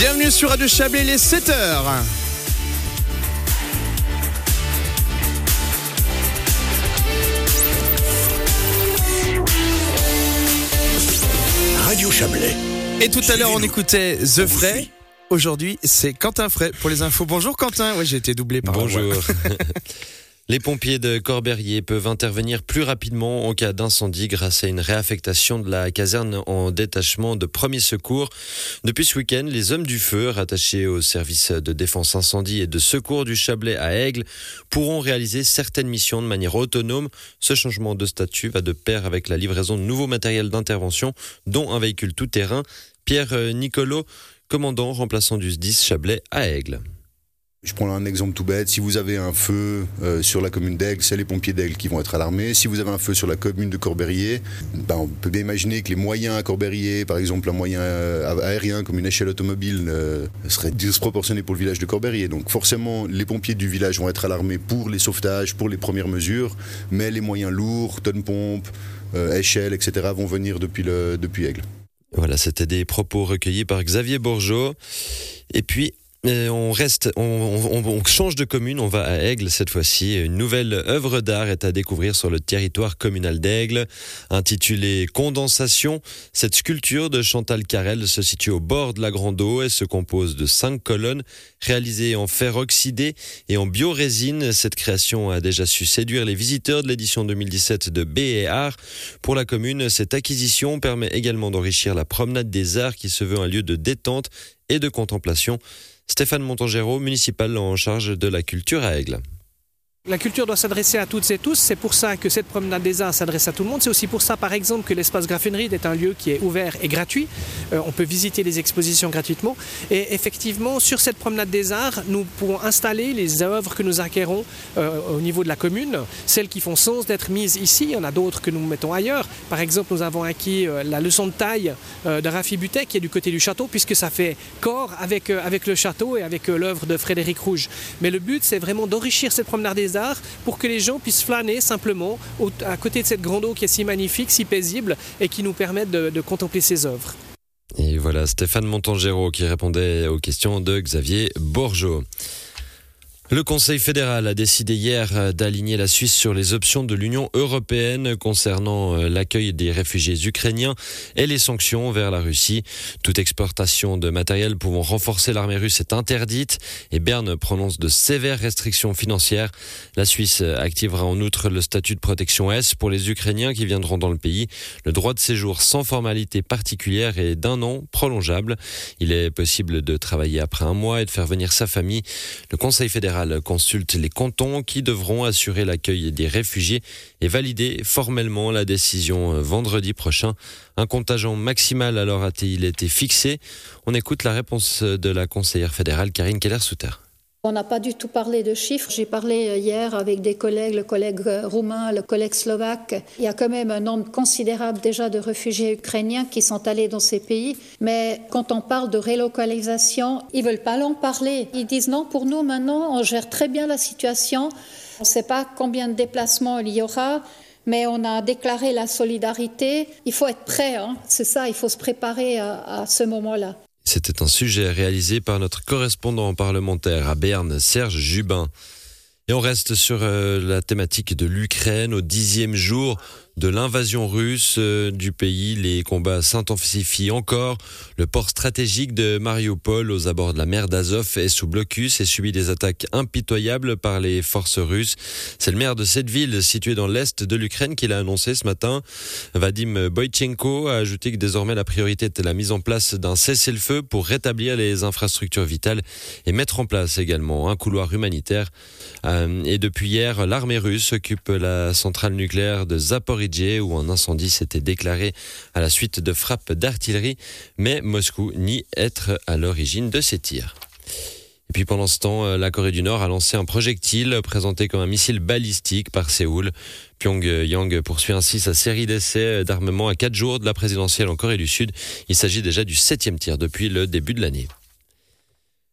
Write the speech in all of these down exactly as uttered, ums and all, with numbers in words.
Bienvenue sur Radio Chablais, les sept heures. Radio Chablais. Et tout à l'heure, on écoutait The Fray. Aujourd'hui, c'est Quentin Fray pour les infos. Bonjour Quentin. Ouais, j'ai été doublé par Bonjour. Ouais. Les pompiers de Corberrier peuvent intervenir plus rapidement en cas d'incendie grâce à une réaffectation de la caserne en détachement de premier secours. Depuis ce week-end, les hommes du feu, rattachés au service de défense incendie et de secours du Chablais à Aigle, pourront réaliser certaines missions de manière autonome. Ce changement de statut va de pair avec la livraison de nouveaux matériels d'intervention, dont un véhicule tout-terrain. Pierre Nicolo, commandant remplaçant du S D I S Chablais à Aigle. Je prends un exemple tout bête. Si vous avez un feu euh, sur la commune d'Aigle, c'est les pompiers d'Aigle qui vont être alarmés. Si vous avez un feu sur la commune de Corberrier, ben, on peut bien imaginer que les moyens à Corberrier, par exemple un moyen euh, aérien comme une échelle automobile, euh, serait disproportionné pour le village de Corberrier. Donc forcément, les pompiers du village vont être alarmés pour les sauvetages, pour les premières mesures, mais les moyens lourds, tonnes-pompes, euh, échelles, et cetera vont venir depuis, le, depuis Aigle. Voilà, c'était des propos recueillis par Xavier Bourgeot. Et puis, on reste, on, on, on change de commune, on va à Aigle cette fois-ci. Une nouvelle œuvre d'art est à découvrir sur le territoire communal d'Aigle, intitulée Condensation. Cette sculpture de Chantal Carrel se situe au bord de la Grande Eau et se compose de cinq colonnes réalisées en fer oxydé et en biorésine. Cette création a déjà su séduire les visiteurs de l'édition deux mille dix-sept de B et Art. Pour la commune, cette acquisition permet également d'enrichir la promenade des Arts qui se veut un lieu de détente et de contemplation. Stéphane Montangero, municipal en charge de la culture à Aigle. La culture doit s'adresser à toutes et tous, c'est pour ça que cette promenade des arts s'adresse à tout le monde. C'est aussi pour ça, par exemple, que l'espace Grafenried est un lieu qui est ouvert et gratuit. Euh, on peut visiter les expositions gratuitement. Et effectivement, sur cette promenade des arts, nous pourrons installer les œuvres que nous acquérons euh, au niveau de la commune, celles qui font sens d'être mises ici. Il y en a d'autres que nous mettons ailleurs. Par exemple, nous avons acquis euh, la leçon de taille euh, de Rafi Butet, qui est du côté du château, puisque ça fait corps avec, euh, avec le château et avec euh, l'œuvre de Frédéric Rouge. Mais le but, c'est vraiment d'enrichir cette promenade des arts pour que les gens puissent flâner simplement au, à côté de cette grande eau qui est si magnifique, si paisible et qui nous permet de, de contempler ses œuvres. Et voilà Stéphane Montangero qui répondait aux questions de Xavier Bourgeot. Le Conseil fédéral a décidé hier d'aligner la Suisse sur les options de l'Union européenne concernant l'accueil des réfugiés ukrainiens et les sanctions vers la Russie. Toute exportation de matériel pouvant renforcer l'armée russe est interdite et Berne prononce de sévères restrictions financières. La Suisse activera en outre le statut de protection S pour les Ukrainiens qui viendront dans le pays. Le droit de séjour sans formalité particulière est d'un an prolongeable. Il est possible de travailler après un mois et de faire venir sa famille. Le Conseil fédéral consulte les cantons qui devront assurer l'accueil des réfugiés et valider formellement la décision vendredi prochain. Un contingent maximal alors a-t-il été fixé? On écoute la réponse de la conseillère fédérale Karine Keller-Souter. On n'a pas du tout parlé de chiffres. J'ai parlé hier avec des collègues, le collègue roumain, le collègue slovaque. Il y a quand même un nombre considérable déjà de réfugiés ukrainiens qui sont allés dans ces pays. Mais quand on parle de relocalisation, ils ne veulent pas en parler. Ils disent non, pour nous maintenant, on gère très bien la situation. On ne sait pas combien de déplacements il y aura. Mais on a déclaré la solidarité. Il faut être prêt, hein. C'est ça, il faut se préparer à, à ce moment-là. C'était un sujet réalisé par notre correspondant parlementaire à Berne, Serge Jubin. Et on reste sur euh, la thématique de l'Ukraine au dixième jour de l'invasion russe euh, du pays. Les combats s'intensifient encore. Le port stratégique de Mariupol aux abords de la mer d'Azov est sous blocus et subit des attaques impitoyables par les forces russes. C'est le maire de cette ville située dans l'est de l'Ukraine qui l'a annoncé ce matin. Vadim Boychenko a ajouté que désormais la priorité était la mise en place d'un cessez-le-feu pour rétablir les infrastructures vitales et mettre en place également un couloir humanitaire. Et depuis hier, l'armée russe occupe la centrale nucléaire de Zaporijie où un incendie s'était déclaré à la suite de frappes d'artillerie, mais Moscou nie être à l'origine de ces tirs. Et puis pendant ce temps, la Corée du Nord a lancé un projectile présenté comme un missile balistique par Séoul. Pyongyang poursuit ainsi sa série d'essais d'armement à quatre jours de la présidentielle en Corée du Sud. Il s'agit déjà du septième tir depuis le début de l'année.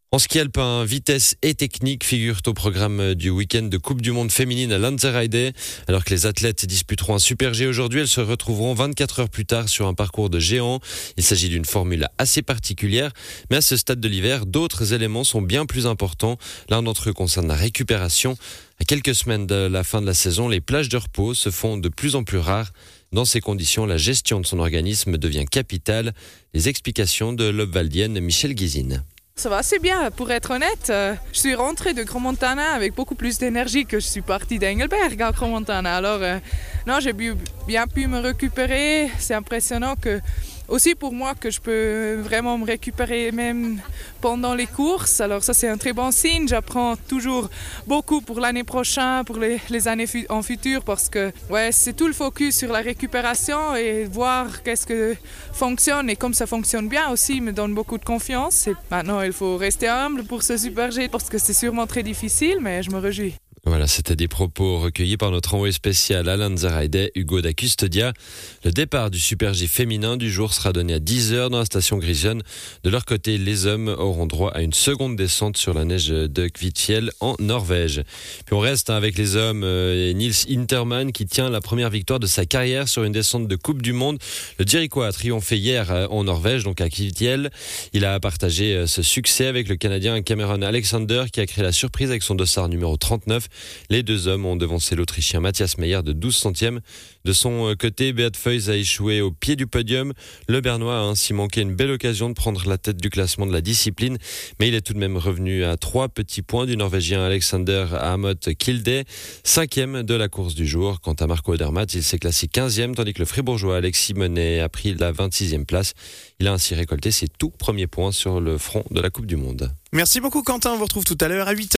En ski alpin, vitesse et technique figurent au programme du week-end de Coupe du Monde féminine à Lanzarote. Alors que les athlètes disputeront un Super G aujourd'hui, elles se retrouveront vingt-quatre heures plus tard sur un parcours de géant. Il s'agit d'une formule assez particulière, mais à ce stade de l'hiver, d'autres éléments sont bien plus importants. L'un d'entre eux concerne la récupération. À quelques semaines de la fin de la saison, les plages de repos se font de plus en plus rares. Dans ces conditions, la gestion de son organisme devient capitale. Les explications de l'Obvaldienne Michel Guizine. Ça va assez bien, pour être honnête. Euh, je suis rentrée de Grand Montana avec beaucoup plus d'énergie que je suis partie d'Engelberg à Grand Montana. Alors, euh, non, j'ai bien pu me récupérer. C'est impressionnant que, aussi pour moi, que je peux vraiment me récupérer même pendant les courses. Alors ça, c'est un très bon signe. J'apprends toujours beaucoup pour l'année prochaine, pour les, les années fu- en futur, parce que ouais, c'est tout le focus sur la récupération et voir qu'est-ce que fonctionne. Et comme ça fonctionne bien aussi, me donne beaucoup de confiance. Et maintenant, il faut rester humble pour ce Super G, parce que c'est sûrement très difficile, mais je me réjouis. Voilà, c'était des propos recueillis par notre envoyé spécial à Lanzarote, Hugo da Custodia. Le départ du Super G féminin du jour sera donné à dix heures dans la station Grisön. De leur côté, les hommes auront droit à une seconde descente sur la neige de Kvitfjell en Norvège. Puis on reste avec les hommes et Nils Interman qui tient la première victoire de sa carrière sur une descente de Coupe du Monde. Le Dirichlet a triomphé hier en Norvège, donc à Kvitfjell. Il a partagé ce succès avec le Canadien Cameron Alexander qui a créé la surprise avec son dossard numéro trente-neuf. Les deux hommes ont devancé l'Autrichien Matthias Meyer de douze centièmes. De son côté, Beat Feuz a échoué au pied du podium. Le Bernois a ainsi manqué une belle occasion de prendre la tête du classement de la discipline, mais il est tout de même revenu à trois petits points du Norvégien Alexander Amot Kilde, cinquième de la course du jour. Quant à Marco Odermatt, il s'est classé quinzième, tandis que le Fribourgeois Alexis Monet a pris la vingt-sixième place. Il a ainsi récolté ses tout premiers points sur le front de la Coupe du Monde. Merci beaucoup Quentin, on vous retrouve tout à l'heure à huit heures.